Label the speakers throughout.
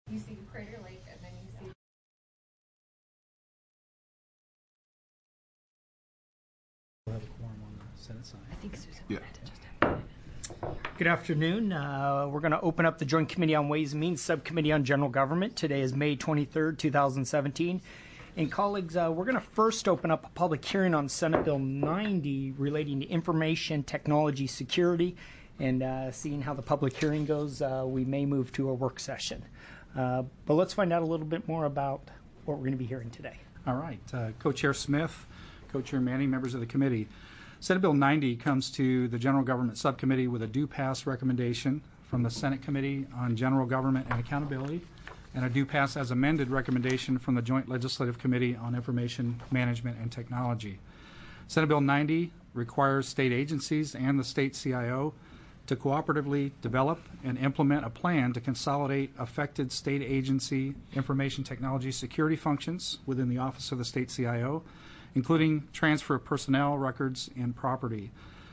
Speaker 1: You see Crater Lake, and then you see.
Speaker 2: We'll have a quorum on the Senate side.
Speaker 3: I think Susan
Speaker 4: Yeah.
Speaker 3: wanted to just have
Speaker 5: Good afternoon. We're going to open up the Joint Committee on Ways and Means Subcommittee on General Government. Today is May 23rd, 2017. And colleagues, we're going to first open up a public hearing on Senate Bill 90 relating to information technology security. And seeing how the public hearing goes, we may move to a work session. But let's find out a little bit more about what we're going to be hearing today.
Speaker 2: All right. Co-Chair Smith, Co-Chair Manning, members of the committee. Senate Bill 90 comes to the General Government Subcommittee with a due pass recommendation from the Senate Committee on General Government and Accountability and a due pass as amended recommendation from the Joint Legislative Committee on Information Management and Technology. Senate Bill 90 requires state agencies and the state CIO to cooperatively develop and implement a plan to consolidate affected state agency information technology security functions within the Office of the State CIO, including transfer of personnel, records, and property.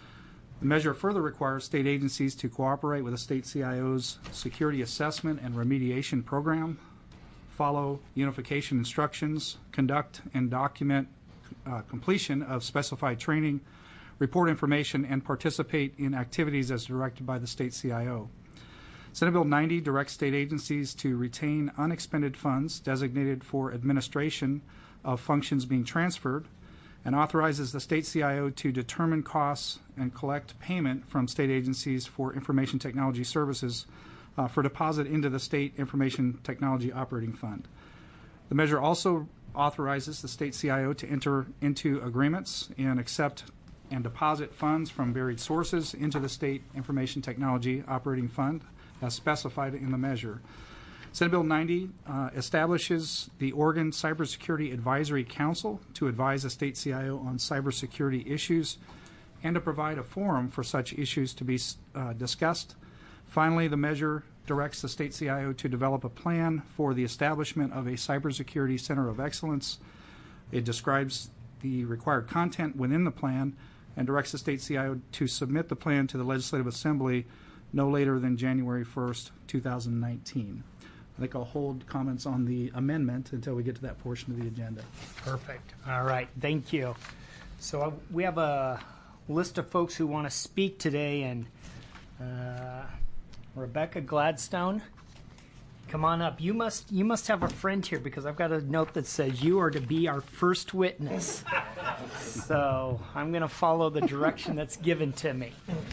Speaker 2: The measure further requires state agencies to cooperate with the state CIO's security assessment and remediation program, follow unification instructions, conduct and document completion of specified training, report information, and participate in activities as directed by the state CIO. Senate Bill 90 directs state agencies to retain unexpended funds designated for administration of functions being transferred, and authorizes the state CIO to determine costs and collect payment from state agencies for information technology services for deposit into the State Information Technology Operating Fund. The measure also authorizes the state CIO to enter into agreements and accept and deposit funds from varied sources into the State Information Technology Operating Fund as specified in the measure. Senate Bill 90 establishes the Oregon Cybersecurity Advisory Council to advise the state CIO on cybersecurity issues and to provide a forum for such issues to be discussed. Finally, the measure directs the state CIO to develop a plan for the establishment of a cybersecurity center of excellence. It describes the required content within the plan and directs the state CIO to submit the plan to the Legislative Assembly no later than January 1st, 2019. I think I'll hold comments on the amendment until we get to that portion of the agenda.
Speaker 5: Perfect. All right. Thank you. So we have a list of folks who want to speak today, and Rebecca Gladstone, come on up. You must have a friend here because I've got a note that says you are to be our first witness. So I'm going to follow the direction that's given to me.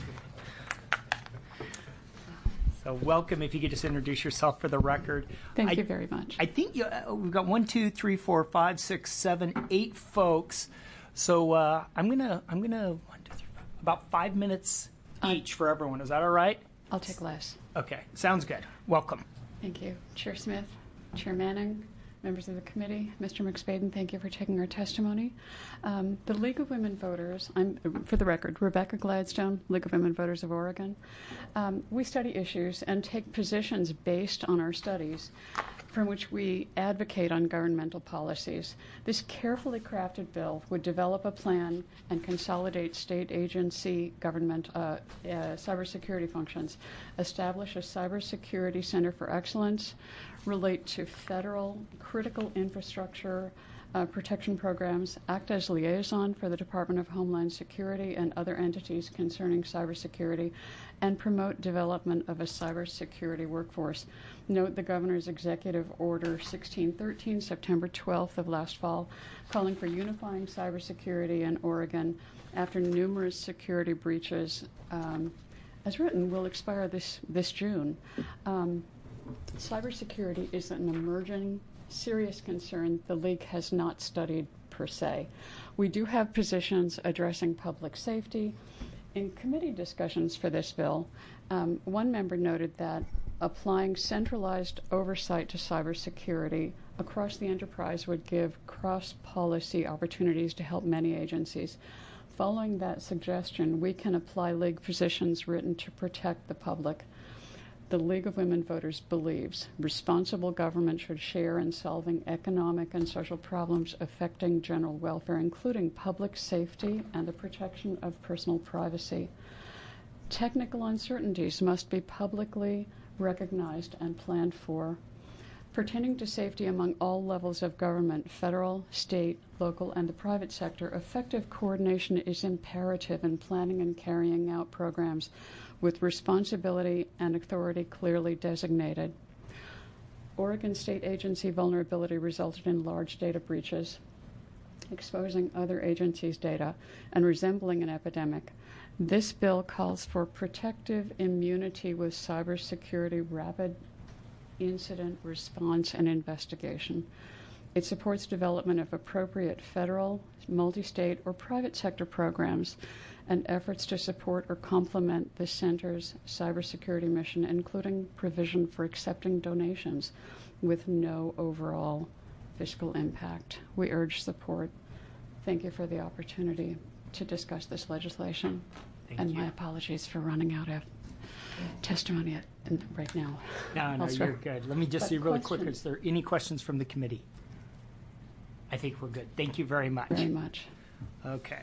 Speaker 5: So welcome. If you could just introduce yourself for the record.
Speaker 6: Thank you very much.
Speaker 5: I think we've got 1, 2, 3, 4, 5, 6, 7, 8 folks. So I'm gonna 1, 2, 3, 4, about 5 minutes each for everyone. Is that all right?
Speaker 6: I'll take less.
Speaker 5: Okay. Sounds good. Welcome.
Speaker 6: Thank you. Chair Smith, Chair Manning, members of the committee, Mr. McSpaden, thank you for taking our testimony. The League of Women Voters, I'm, for the record, Rebecca Gladstone, League of Women Voters of Oregon. We study issues and take positions based on our studies from which we advocate on governmental policies. This carefully crafted bill would develop a plan and consolidate state agency government cybersecurity functions, establish a cybersecurity center for excellence, relate to federal critical infrastructure protection programs, act as liaison for the Department of Homeland Security and other entities concerning cybersecurity, and promote development of a cybersecurity workforce. Note the Governor's Executive Order 1613, September 12th of last fall, calling for unifying cybersecurity in Oregon after numerous security breaches, as written, will expire this June. Cybersecurity is an emerging, serious concern the League has not studied per se. We do have positions addressing public safety. In committee discussions for this bill, one member noted that applying centralized oversight to cybersecurity across the enterprise would give cross-policy opportunities to help many agencies. Following that suggestion, we can apply League positions written to protect the public. The League of Women Voters believes responsible government should share in solving economic and social problems affecting general welfare, including public safety and the protection of personal privacy. Technical uncertainties must be publicly recognized and planned for. Pertaining to safety among all levels of government, federal, state, local, and the private sector, effective coordination is imperative in planning and carrying out programs with responsibility and authority clearly designated. Oregon State Agency vulnerability resulted in large data breaches, exposing other agencies' data and resembling an epidemic. This bill calls for protective immunity with cybersecurity rapid incident response and investigation. It supports development of appropriate federal, multi-state, or private sector programs and efforts to support or complement the Center's cybersecurity mission, including provision for accepting donations with no overall fiscal impact. We urge support. Thank you for the opportunity to discuss this legislation.
Speaker 5: Thank you.
Speaker 6: My apologies for running out of testimony right now.
Speaker 5: No,
Speaker 6: Elsewhere.
Speaker 5: you're good. Let me just
Speaker 6: But
Speaker 5: see really quick,
Speaker 6: questions?
Speaker 5: is there any questions from the committee? I think we're good. Thank you very much.
Speaker 6: Very much.
Speaker 5: Okay.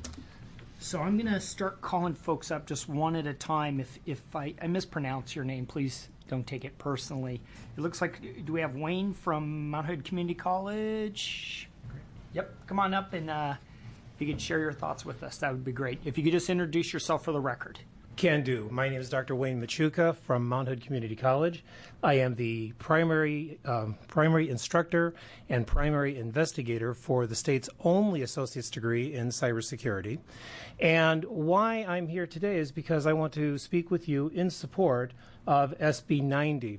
Speaker 5: So I'm going to start calling folks up just one at a time. If I mispronounce your name, please don't take it personally. It looks like, do we have Wayne from Mount Hood Community College? Yep, come on up, and if you could share your thoughts with us, that would be great. If you could just introduce yourself for the record.
Speaker 4: Can do. My name is Dr. Wayne Machuca from Mount Hood Community College. I am the primary instructor and primary investigator for the state's only associate's degree in cybersecurity. And why I'm here today is because I want to speak with you in support of SB 90.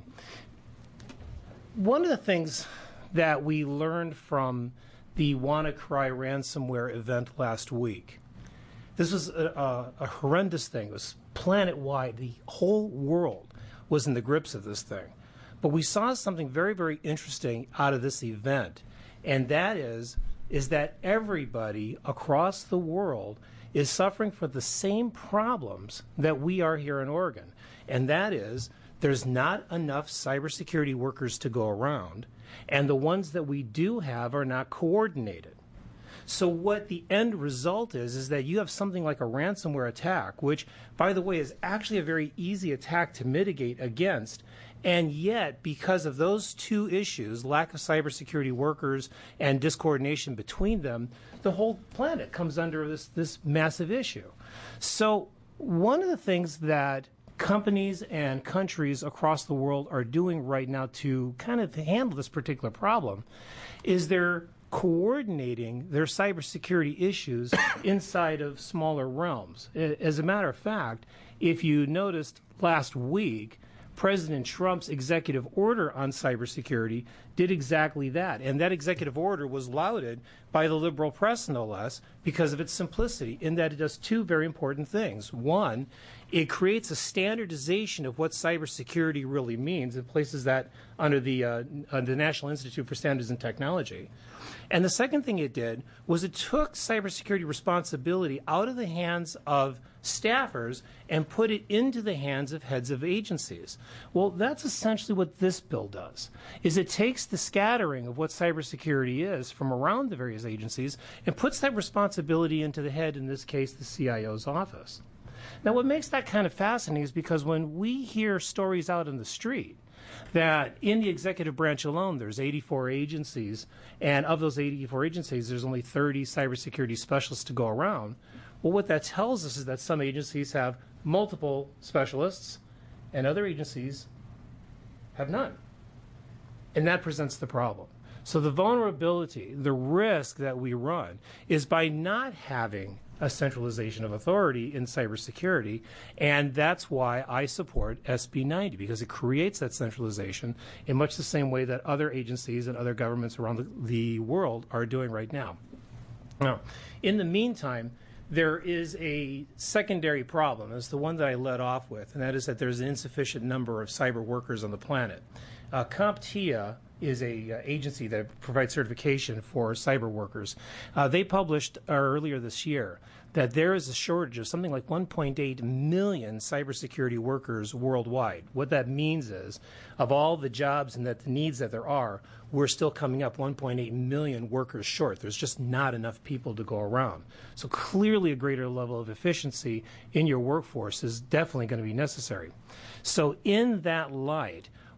Speaker 4: One of the things that we learned from the WannaCry ransomware event last week, this was a horrendous thing. It was planet-wide. The whole world was in the grips of this thing. But we saw something very, very interesting out of this event, and that is that everybody across the world is suffering from the same problems that we are here in Oregon, and that is there's not enough cybersecurity workers to go around, and the ones that we do have are not coordinated. So what the end result is that you have something like a ransomware attack, which, by the way, is actually a very easy attack to mitigate against. And yet, because of those two issues, lack of cybersecurity workers and discoordination between them, the whole planet comes under this massive issue. So one of the things that companies and countries across the world are doing right now to kind of handle this particular problem is they're coordinating their cybersecurity issues inside of smaller realms. As a matter of fact, if you noticed last week, President Trump's executive order on cybersecurity did exactly that. And that executive order was lauded by the liberal press, no less, because of its simplicity, in that it does two very important things. One, it creates a standardization of what cybersecurity really means. It places that under the National Institute for Standards and Technology. And the second thing it did was it took cybersecurity responsibility out of the hands of staffers and put it into the hands of heads of agencies. Well, that's essentially what this bill does, is it takes the scattering of what cybersecurity is from around the various agencies and puts that responsibility into the head, in this case, the CIO's office. Now, what makes that kind of fascinating is because when we hear stories out in the street that in the executive branch alone, there's 84 agencies, and of those 84 agencies, there's only 30 cybersecurity specialists to go around. Well, what that tells us is that some agencies have multiple specialists, and other agencies have none. And that presents the problem. So the vulnerability, the risk that we run is by not having a centralization of authority in cybersecurity, and that's why I support SB 90, because it creates that centralization in much the same way that other agencies and other governments around the world are doing right now. Now, in the meantime, there is a secondary problem. It's the one that I led off with, and that is that there's an insufficient number of cyber workers on the planet. CompTIA is a agency that provides certification for cyber workers. They published earlier this year that there is a shortage of something like 1.8 million cybersecurity workers worldwide. What that means is, of all the jobs and the needs that there are, we're still coming up 1.8 million workers short. There's just not enough people to go around. So clearly a greater level of efficiency in your workforce is definitely going to be necessary. So in that light,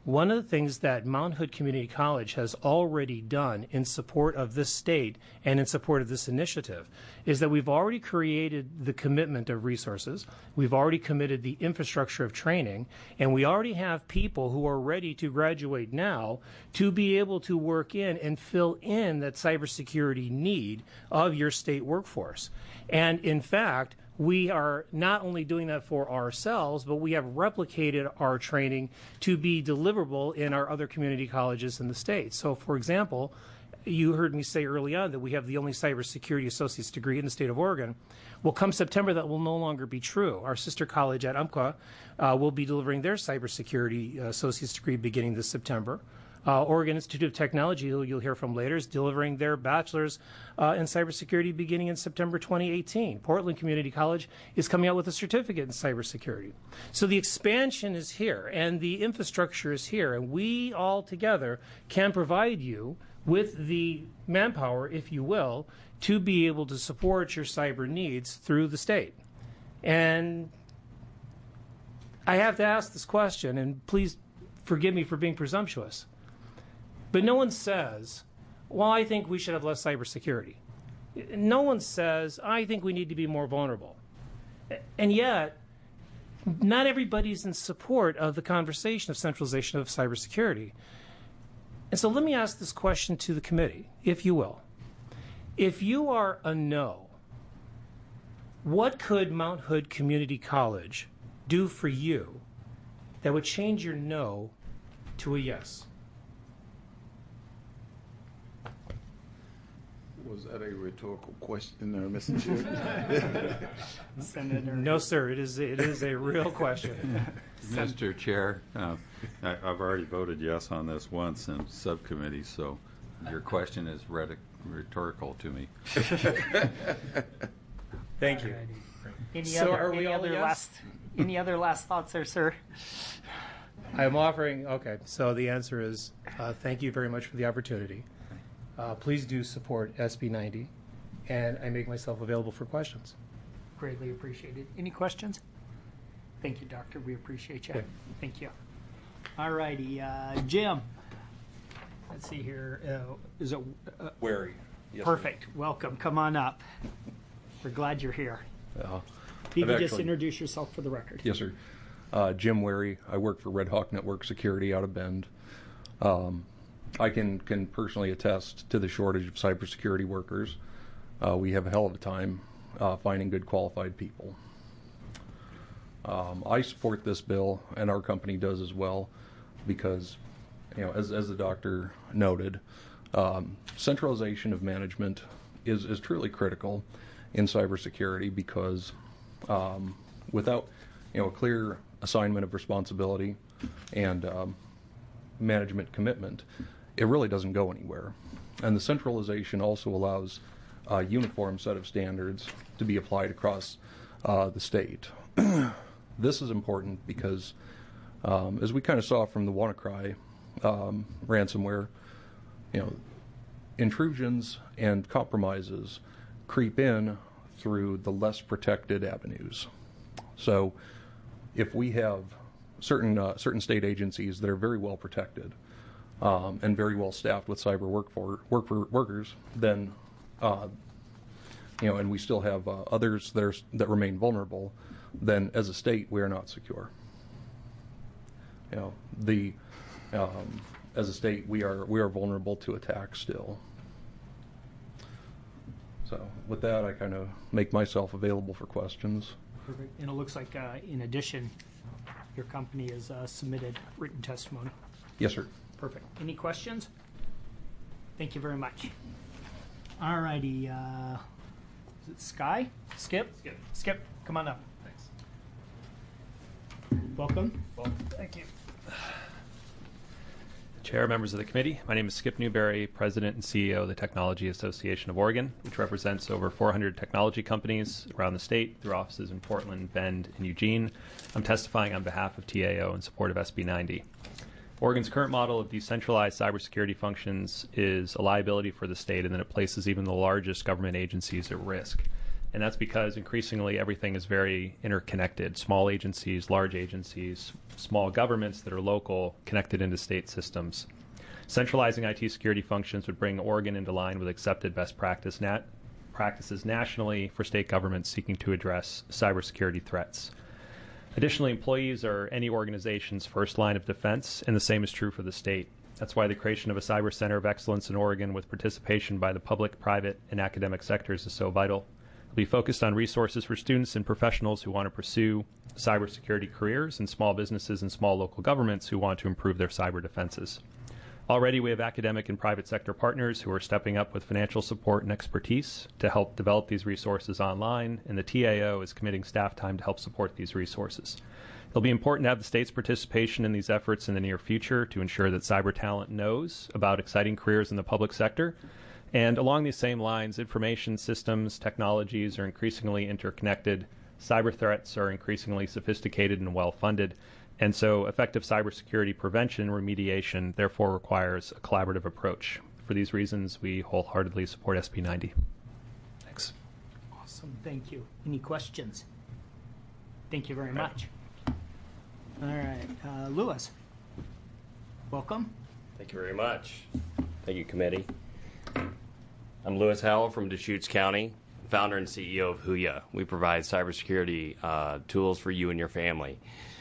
Speaker 4: one of the things that Mount Hood Community College has already done in support of this state and in support of this initiative is that we've already created the commitment of resources, we've already committed the infrastructure of training, and we already have people who are ready to graduate now to be able to work in and fill in that cybersecurity need of your state workforce. And in fact, we are not only doing that for ourselves, but we have replicated our training to be deliverable in our other community colleges in the state. So, for example, you heard me say early on that we have the only cybersecurity associate's degree in the state of Oregon. Well, come September, that will no longer be true. Our sister college at Umpqua will be delivering their cybersecurity associate's degree beginning this September. Oregon Institute of Technology, who you'll hear from later, is delivering their bachelor's in cybersecurity beginning in September 2018. Portland Community College is coming out with a certificate in cybersecurity. So the expansion is here, and the infrastructure is here, and we all together can provide you with the manpower, if you will, to be able to support your cyber needs through the state. And I have to ask this question, and please forgive me for being presumptuous. But no one says, well, I think we should have less cybersecurity. No one says, I think we need to be more vulnerable. And yet, not everybody's in support of the conversation of centralization of cybersecurity. And so let me ask this question to the committee, if you will. If you are a no, what could Mount Hood Community College do for you that would change your no to a yes?
Speaker 7: Was that a rhetorical question there, Mr. Chair?
Speaker 5: Senator.
Speaker 4: No, sir. It is a real question.
Speaker 8: Mr. Chair, I've already voted yes on this once in subcommittee, so your question is rhetorical to me.
Speaker 4: Thank you.
Speaker 5: Any other last thoughts there, sir?
Speaker 4: I'm offering, okay, so the answer is thank you very much for the opportunity. Please do support SB 90, and I make myself available for questions.
Speaker 5: Greatly appreciated. Any questions? Thank you, Doctor. We appreciate you.
Speaker 4: Okay.
Speaker 5: Thank you. All righty, Jim. Let's see here. Is it
Speaker 9: Wary. Yes,
Speaker 5: perfect? Welcome. Come on up. We're glad you're here. If you could just introduce yourself for the record.
Speaker 9: Yes, sir. Jim Wary. I work for Red Hawk Network Security out of Bend. I can personally attest to the shortage of cybersecurity workers. We have a hell of a time finding good qualified people. I support this bill, and our company does as well, because, as the doctor noted, centralization of management is truly critical in cybersecurity, because without a clear assignment of responsibility and management commitment, it really doesn't go anywhere. And the centralization also allows a uniform set of standards to be applied across the state. This is important because, as we kind of saw from the WannaCry ransomware, intrusions and compromises creep in through the less protected avenues. So if we have certain state agencies that are very well protected and very well staffed with cyber workers, then and we still have others that remain vulnerable, then as a state we are not secure. As a state we are vulnerable to attack still. So with that, I kind of make myself available for questions.
Speaker 5: Perfect. And it looks like, in addition, your company has submitted written testimony.
Speaker 9: Yes, sir.
Speaker 5: Perfect. Any questions? Thank you very much. All righty. Is it Sky? Skip? Skip, come on up.
Speaker 10: Thanks.
Speaker 5: Welcome.
Speaker 10: Thank you. Chair, members of the committee, my name is Skip Newberry, President and CEO of the Technology Association of Oregon, which represents over 400 technology companies around the state through offices in Portland, Bend, and Eugene. I'm testifying on behalf of TAO in support of SB 90. Oregon's current model of decentralized cybersecurity functions is a liability for the state, and that it places even the largest government agencies at risk. And that's because increasingly everything is very interconnected. Small agencies, large agencies, small governments that are local, connected into state systems. Centralizing IT security functions would bring Oregon into line with accepted best practices nationally for state governments seeking to address cybersecurity threats. Additionally, employees are any organization's first line of defense, and the same is true for the state. That's why the creation of a cyber center of excellence in Oregon with participation by the public, private, and academic sectors is so vital. It'll be focused on resources for students and professionals who want to pursue cybersecurity careers and small businesses and small local governments who want to improve their cyber defenses. Already, we have academic and private sector partners who are stepping up with financial support and expertise to help develop these resources online, and the TAO is committing staff time to help support these resources. It'll be important to have the state's participation in these efforts in the near future to ensure that cyber talent knows about exciting careers in the public sector. And along these same lines, information systems, technologies are increasingly interconnected, cyber threats are increasingly sophisticated and well-funded, and so effective cybersecurity prevention and remediation therefore requires a collaborative approach. For these reasons, we wholeheartedly support SB 90. Thanks.
Speaker 5: Awesome, thank you. Any questions? Thank you very much. All right, Lewis, welcome.
Speaker 11: Thank you very much. Thank you, committee. I'm Lewis Howell from Deschutes County, founder and CEO of Huya. We provide cybersecurity tools for you and your family.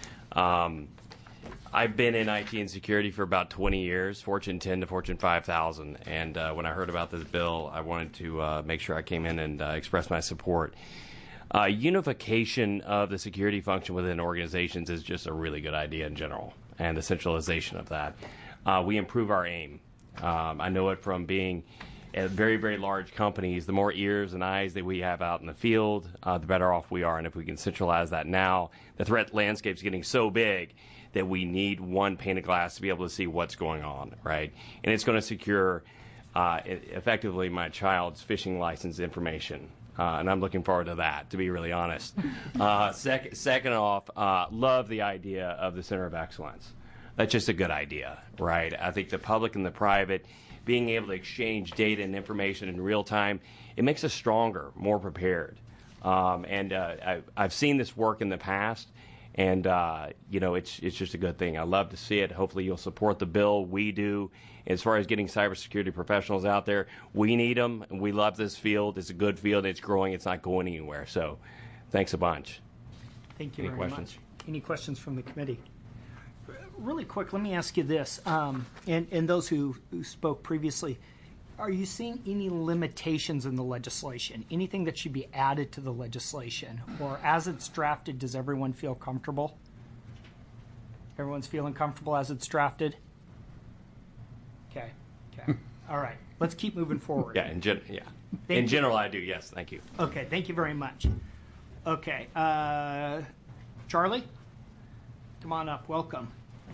Speaker 11: I've been in IT and security for about 20 years, Fortune 10 to Fortune 5,000. And when I heard about this bill, I wanted to make sure I came in and express my support. Unification of the security function within organizations is just a really good idea in general, and the centralization of that. We improve our aim. I know it from being at very, very large companies. The more ears and eyes that we have out in the field, the better off we are. And if we can centralize that now, the threat landscape is getting so big that we need one pane of glass to be able to see what's going on, right? And it's going to secure effectively my child's fishing license information. And I'm looking forward to that, to be really honest. Second off, love the idea of the Center of Excellence. That's just a good idea, right? I think the public and the private being able to exchange data and information in real time, it makes us stronger, more prepared. I've seen this work in the past, and it's just a good thing. I love to see it. Hopefully you'll support the bill. We do. As far as getting cybersecurity professionals out there, we need them, and we love this field. It's a good field. It's growing. It's not going anywhere. So thanks a bunch.
Speaker 5: Thank you
Speaker 11: Any
Speaker 5: very
Speaker 11: questions?
Speaker 5: much. Any questions from the committee? Really quick, let me ask you this, and those who spoke previously, are you seeing any limitations in the legislation? Anything that should be added to the legislation? Or as it's drafted, does everyone feel comfortable? Everyone's feeling comfortable as it's drafted? Okay. All right. Let's keep moving forward.
Speaker 11: Yeah, in general, I do, yes. Thank you.
Speaker 5: Okay, thank you very much. Okay. Charlie? Come on up. Welcome.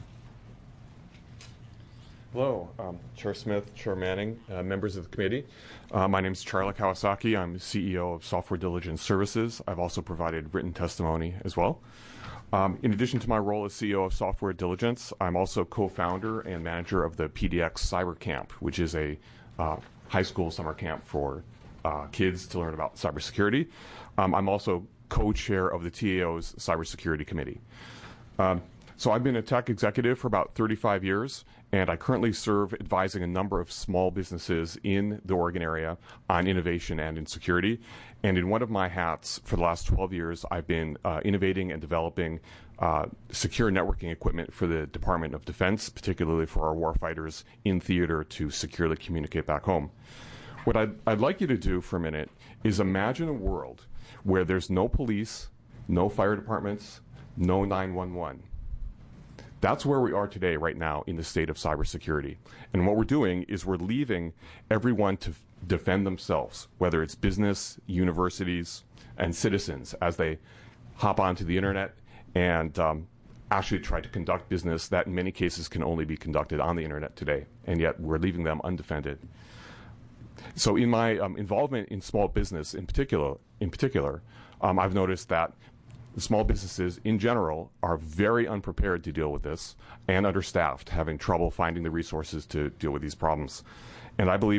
Speaker 12: Hello, Chair Smith, Chair Manning, members of the committee. My name is Charlie Kawasaki. I'm the CEO of Software Diligence Services. I've also provided written testimony as well. In addition to my role as CEO of Software Diligence, I'm also co-founder and manager of the PDX Cyber Camp, which is a high school summer camp for kids to learn about cybersecurity. I'm also co-chair of the TAO's Cybersecurity Committee. So I've been a tech executive for about 35 years, and I currently serve advising a number of small businesses in the Oregon area on innovation and in security. And in one of my hats for the last 12 years, I've been innovating and developing secure networking equipment for the Department of Defense, particularly for our warfighters in theater to securely communicate back home. What I'd like you to do for a minute is imagine a world where there's no police, no fire departments, no 911. That's where we are today, right now, in the state of cybersecurity. And what we're doing is we're leaving everyone to defend themselves, whether it's business, universities, and citizens, as they hop onto the internet and actually try to conduct business that in many cases can only be conducted on the internet today. And yet we're leaving them undefended. So in my involvement in small business in particular, I've noticed that small businesses in general are very unprepared to deal with this and understaffed, having trouble finding the resources to deal with these problems. And I believe that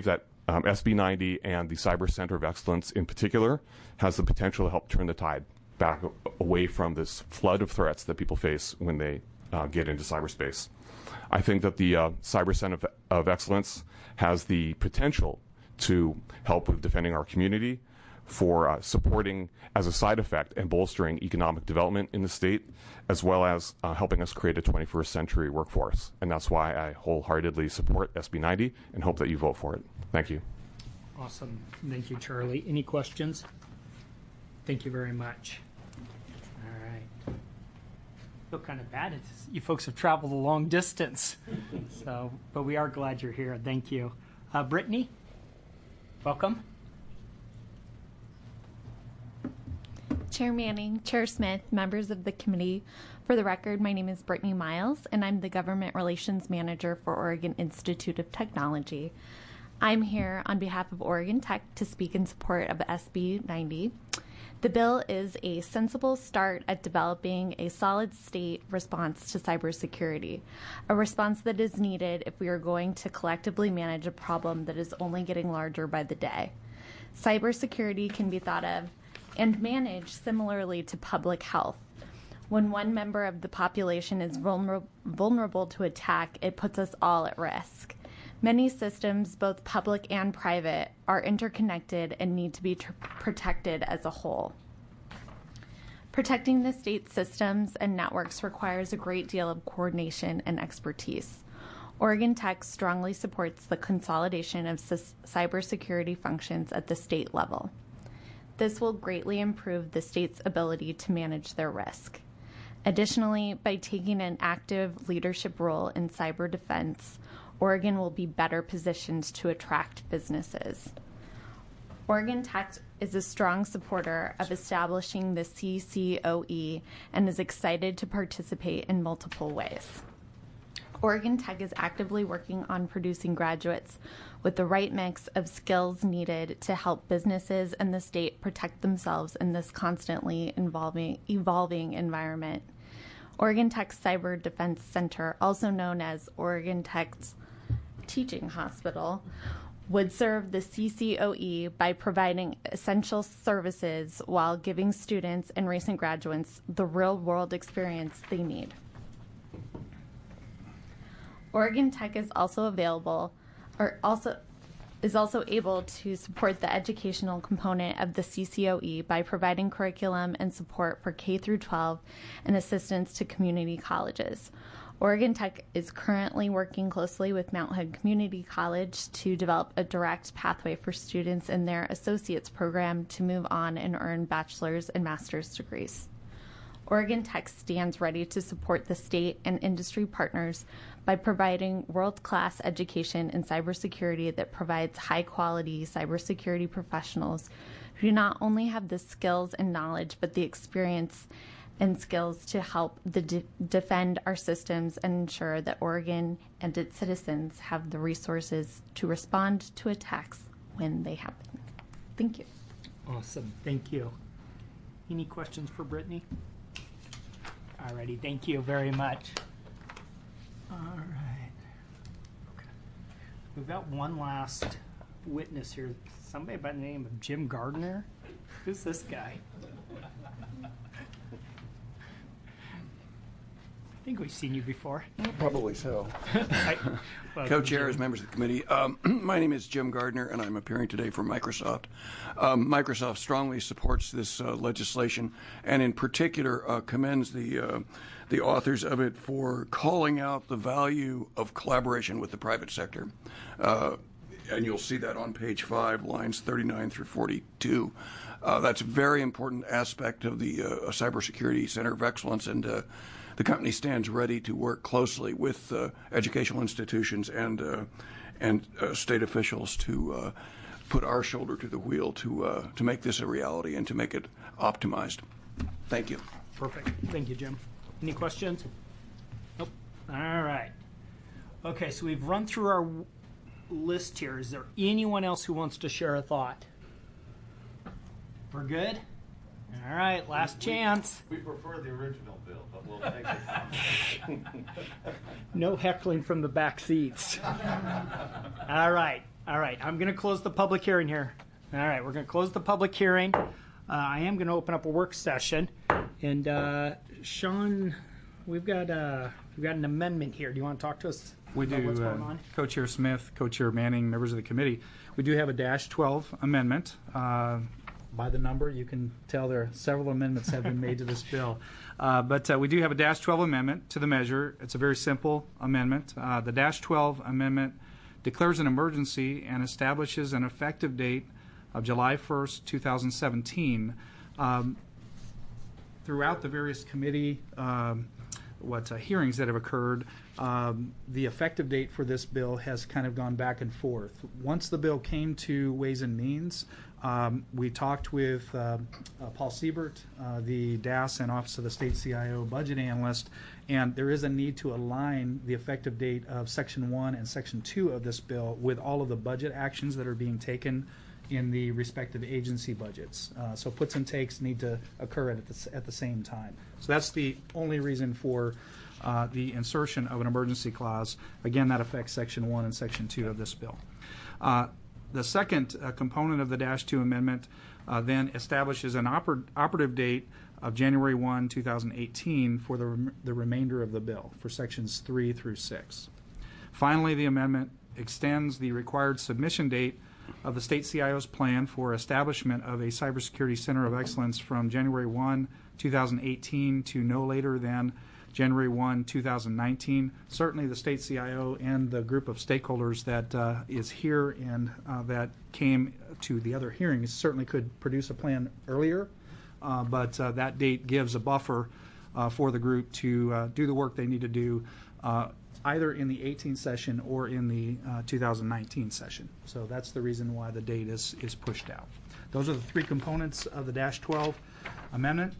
Speaker 12: SB 90 and the Cyber Center of Excellence in particular has the potential to help turn the tide back away from this flood of threats that people face when they get into cyberspace. I think that the Cyber Center of Excellence has the potential to help with defending our community, for supporting as a side effect and bolstering economic development in the state, as well as helping us create a 21st century workforce. And that's why I wholeheartedly support SB 90 and hope that you vote for it. Thank you.
Speaker 5: Awesome. Thank you, Charlie. Any questions? Thank you very much. All right. I feel kind of bad. You folks have traveled a long distance. But we are glad you're here. Thank you. Brittany, welcome.
Speaker 1: Chair Manning, Chair Smith, members of the committee. For the record, my name is Brittany Miles, and I'm the Government Relations Manager for Oregon Institute of Technology. I'm here on behalf of Oregon Tech to speak in support of SB 90. The bill is a sensible start at developing a solid state response to cybersecurity, a response that is needed if we are going to collectively manage a problem that is only getting larger by the day. Cybersecurity can be thought of and managed similarly to public health. When one member of the population is vulnerable to attack, it puts us all at risk. Many systems, both public and private, are interconnected and need to be protected as a whole. Protecting the state's systems and networks requires a great deal of coordination and expertise. Oregon Tech strongly supports the consolidation of cybersecurity functions at the state level. This will greatly improve the state's ability to manage their risk. Additionally, by taking an active leadership role in cyber defense, Oregon will be better positioned to attract businesses. Oregon Tech is a strong supporter of establishing the CCOE and is excited to participate in multiple ways. Oregon Tech is actively working on producing graduates with the right mix of skills needed to help businesses and the state protect themselves in this constantly evolving environment. Oregon Tech's Cyber Defense Center, also known as Oregon Tech's Teaching Hospital, would serve the CCOE by providing essential services while giving students and recent graduates the real-world experience they need. Oregon Tech is also able to support the educational component of the CCOE by providing curriculum and support for K through 12 and assistance to community colleges. Oregon Tech is currently working closely with Mount Hood Community College to develop a direct pathway for students in their associate's program to move on and earn bachelor's and master's degrees. Oregon Tech stands ready to support the state and industry partners by providing world-class education in cybersecurity that provides high-quality cybersecurity professionals who not only have the skills and knowledge, but the experience and skills to help defend our systems and ensure that Oregon and its citizens have the resources to respond to attacks when they happen. Thank you.
Speaker 5: Awesome. Thank you. Any questions for Brittany? Alrighty, thank you very much. All right. Okay. We've got one last witness here. Somebody by the name of Jim Gardner. Who's this guy? I think we've seen you before.
Speaker 13: Probably so. Co-chairs, members of the committee. My name is Jim Gardner, and I'm appearing today for Microsoft. Microsoft strongly supports this legislation, and in particular commends the authors of it for calling out the value of collaboration with the private sector. And you'll see that on page 5, lines 39 through 42. That's a very important aspect of the Cybersecurity Center of Excellence, and the company stands ready to work closely with educational institutions and state officials to put our shoulder to the wheel to make this a reality and to make it optimized. Thank you.
Speaker 5: Perfect. Thank you, Jim. Any questions? Nope. All right. Okay, so we've run through our list here. Is there anyone else who wants to share a thought? We're good? All right, last chance.
Speaker 14: We prefer the original bill, but we'll take the comment.
Speaker 5: No heckling from the back seats. All right. All right, I'm going to close the public hearing here. All right, we're going to close the public hearing. I am going to open up a work session. And Sean, we've got an amendment here. Do you want to talk to us
Speaker 2: We
Speaker 5: about
Speaker 2: do,
Speaker 5: what's going on?
Speaker 2: Co-Chair Smith, Co-Chair Manning, members of the committee. We do have a -12 amendment. By the number, you can tell there are several amendments have been made to this bill. But we do have a -12 amendment to the measure. It's a very simple amendment. The -12 amendment declares an emergency and establishes an effective date of July 1st, 2017. Throughout the various committee hearings that have occurred, the effective date for this bill has kind of gone back and forth. Once the bill came to Ways and Means, we talked with Paul Siebert, the DAS and Office of the State CIO budget analyst, and there is a need to align the effective date of Section 1 and Section 2 of this bill with all of the budget actions that are being taken in the respective agency budgets. So puts and takes need to occur at the same time. So that's the only reason for the insertion of an emergency clause. Again, that affects Section 1 and Section 2 of this bill. The second component of the -2 amendment then establishes an operative date of January 1, 2018 for the remainder of the bill, for Sections 3 through 6. Finally, the amendment extends the required submission date of the state CIO's plan for establishment of a cybersecurity center of excellence from January 1, 2018 to no later than January 1, 2019. Certainly the state CIO and the group of stakeholders that is here and that came to the other hearings certainly could produce a plan earlier, but that date gives a buffer for the group to do the work they need to do either in the 18 session or in the 2019 session. So that's the reason why the date is pushed out. Those are the three components of the -12 amendment.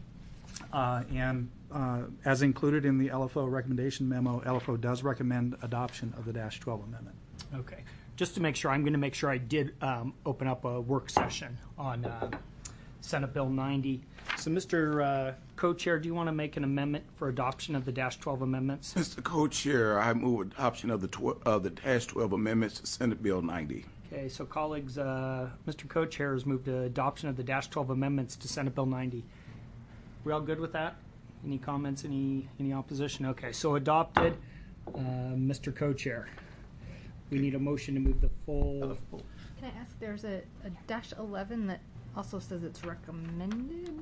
Speaker 2: And as included in the LFO recommendation memo, LFO does recommend adoption of the -12 amendment.
Speaker 5: Okay. Just to make sure, I'm going to make sure I did open up a work session on Senate Bill 90. So, Mr. Co-Chair, do you want to make an amendment for adoption of the -12 amendments?
Speaker 13: Mr. Co-Chair, I move adoption of the -12 amendments to Senate Bill 90.
Speaker 5: Okay, so colleagues, Mr. Co-Chair has moved to adoption of the -12 amendments to Senate Bill 90. We all good with that? Any comments, any opposition? Okay, so adopted. Mr. Co-Chair, we need a motion to move the full.
Speaker 3: Can I ask, there's a -11 that also says it's recommended?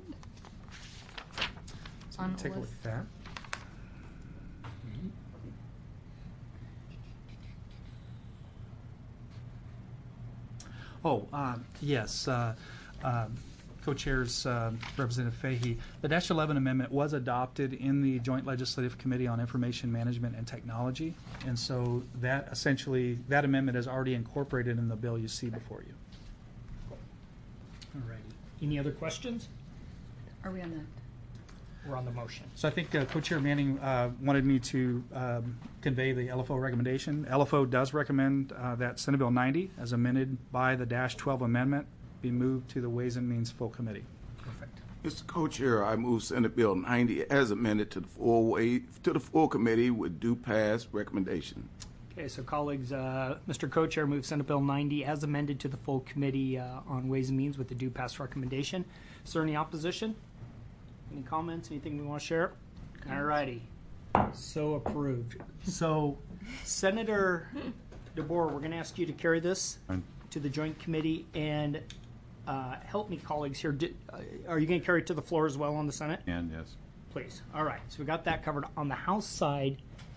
Speaker 2: So take a look at that. Yes. Co-chairs Representative Fahey, the -11 amendment was adopted in the Joint Legislative Committee on Information Management and Technology, and so that essentially, that amendment is already incorporated in the bill you see before you.
Speaker 5: All righty. Any other questions?
Speaker 6: Are we on that?
Speaker 5: We're on the motion.
Speaker 2: So I think Co-Chair Manning wanted me to convey the LFO recommendation. LFO does recommend that Senate Bill 90, as amended by the -12 amendment, be moved to the Ways and Means full committee.
Speaker 5: Perfect.
Speaker 13: Mr. Co-Chair, I move Senate Bill 90 as amended to the full committee with due pass recommendation.
Speaker 5: Okay, so colleagues, Mr. Co-Chair moves Senate Bill 90 as amended to the full committee on Ways and Means with the due pass recommendation. Is there any opposition? Any comments? Anything we want to share? All righty. So approved. So, Senator DeBoer, we're going to ask you to carry this to the Joint Committee and help me, colleagues, here. Are you going to carry it to the floor as well on the Senate?
Speaker 8: And yes.
Speaker 5: Please. All right. So we got that covered. On the House side,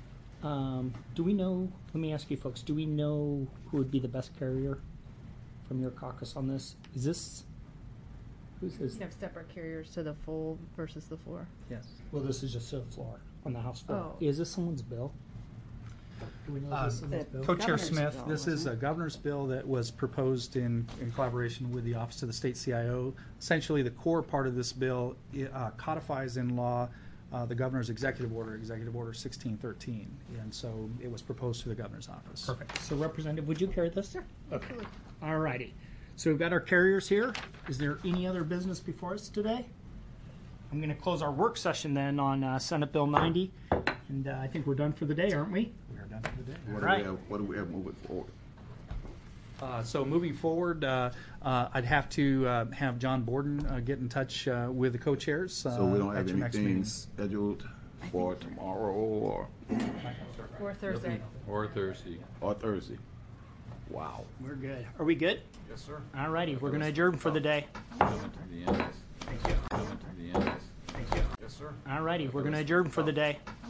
Speaker 5: do we know, let me ask you folks, do we know who would be the best carrier from your caucus on this? Is this, who's this?
Speaker 3: You have separate carriers to the full versus the floor.
Speaker 2: Yes.
Speaker 5: Well, this is just to the floor, on the House floor.
Speaker 3: Oh.
Speaker 5: Is this someone's bill? Do we know if this is someone's bill?
Speaker 2: Co-Chair Smith, this is a governor's bill that was proposed in collaboration with the Office of the State CIO. Essentially, the core part of this bill codifies in law the governor's executive order 1613, and so it was proposed to the governor's office.
Speaker 5: Perfect. So, Representative, would you carry this?
Speaker 3: Sure.
Speaker 5: Okay. All righty. So we've got our carriers here. Is there any other business before us today? I'm going to close our work session then on Senate Bill 90, and I think we're done for the day, aren't we?
Speaker 2: We are done for the day.
Speaker 13: What
Speaker 5: Right.
Speaker 13: do we have moving forward?
Speaker 2: So moving forward, I'd have to have John Borden get in touch with the co-chairs.
Speaker 7: So we don't
Speaker 2: at
Speaker 7: have
Speaker 2: your next
Speaker 7: anything
Speaker 2: meeting.
Speaker 7: scheduled for tomorrow
Speaker 3: Or Thursday.
Speaker 8: Or Thursday.
Speaker 7: or Thursday? Wow.
Speaker 5: We're good. Are we good?
Speaker 7: Yes, sir.
Speaker 5: All righty. We're going to adjourn for the day.
Speaker 8: Coming to the end.
Speaker 5: Thank you.
Speaker 8: Coming to the end.
Speaker 5: Thank you.
Speaker 7: Yes, sir.
Speaker 5: All righty. We're going to adjourn for the day.